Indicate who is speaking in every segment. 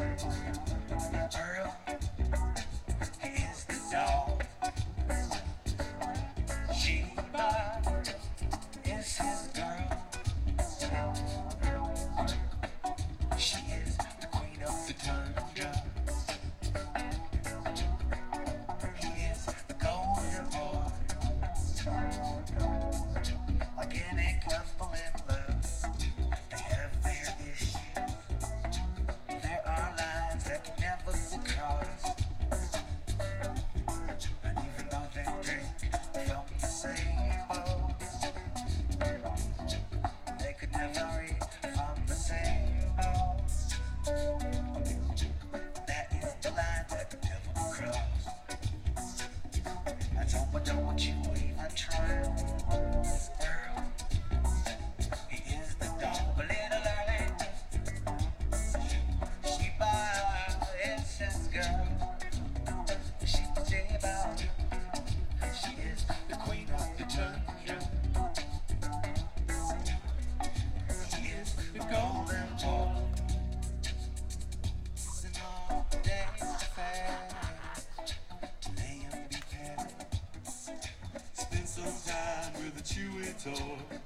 Speaker 1: Earl is the dog. Sheba is his girl. She is the queen of the tundra. He is the golden boy. Like any couple in love, they have their issues. There are lines that can never be crossed. And even though they drink from the same bowl, they could never eat from the same bowl. That is the line that could never be crossed. I don't want you even try. Earl, he is the dog, a little early. Sheba is his girl. Sheba, she is the queen of the tundra. He is the golden boy. And all the days are fair to lay and be paired.
Speaker 2: Spend some time with a chewy toy.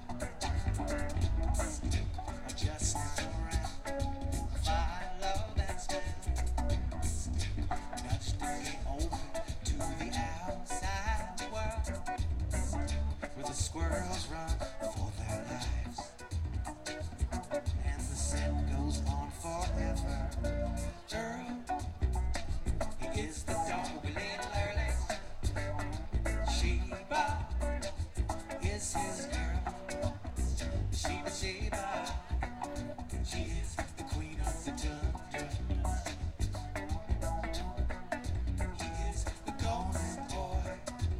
Speaker 1: I just sniff around, find love and stand. Not stay open to the outside world, where the squirrels run for their lives, and the scent goes on forever. Earl, he is the dog, a little early. Sheba is his girl. Sheba, she is the queen of the tundra. He is the golden boy.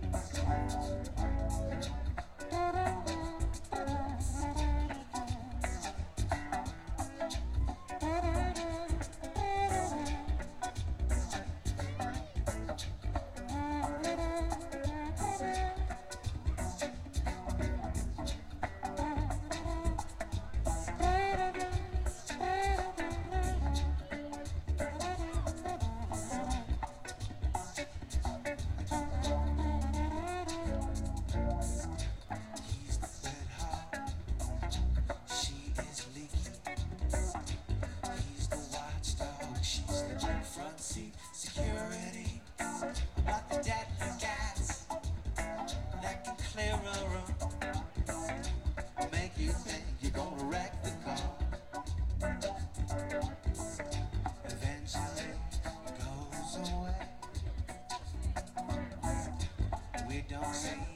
Speaker 1: He's the bed hog. She is leaky. He's the watchdog. She's the front seat security. Like the deadly cats that can clear a room, make you think you're gonna wreck the car. Eventually it goes away. We don't see